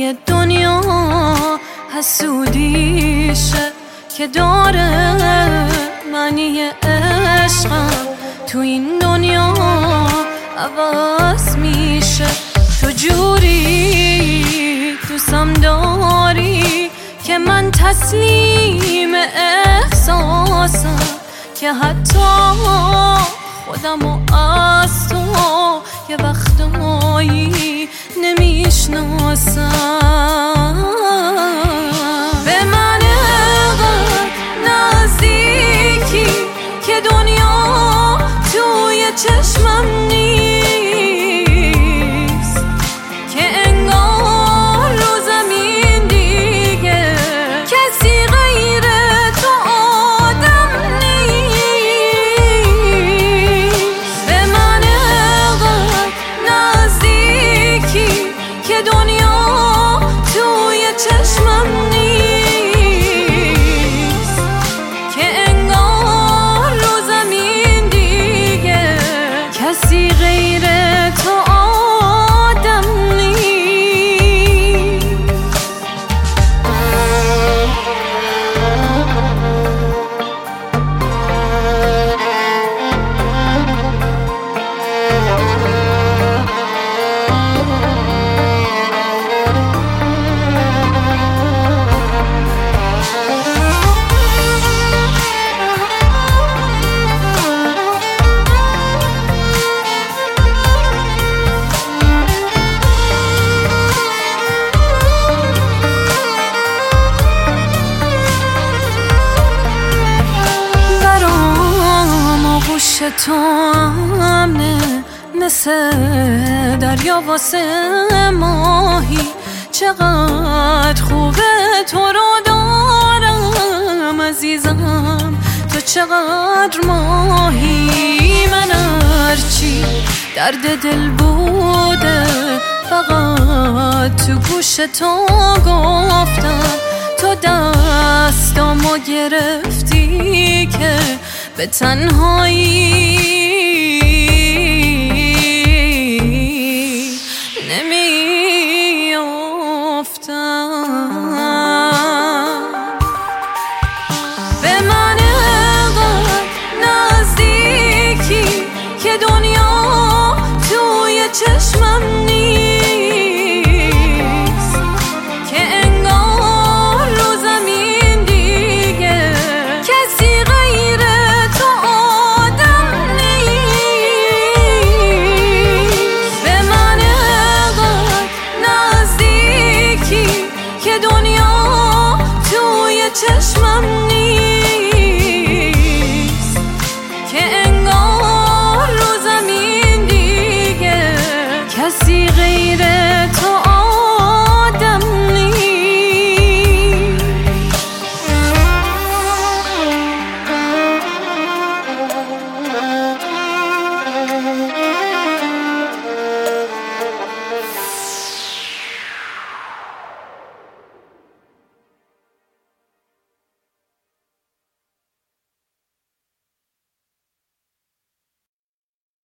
همه دنیا حسودیشه که داره معنی عشقم تو این دنیا عوض میشه. تو جوری دوستم داری که من تسلیم احساسم که حتی خودمو از تو یه وقتایی نمیشناسم. به من انقدر نزدیکی که دنیا توی چشمم نیست، که انگار رو زمین دیگه کسی غیر تو آدم نیست. به من انقدر نزدیکی که دنیا توی چشمم نیست، که انگار رو زمین دیگه کسی غیر تو آدم نیست. تو امنه مثل دریا واسه ماهی، چقدر خوبه تو رو دارم عزیزم، تو چقدر ماهی. من هرچی درد دل بوده فقط تو گوش تو گفتم، تو دستامو گرفتی که به تنهایی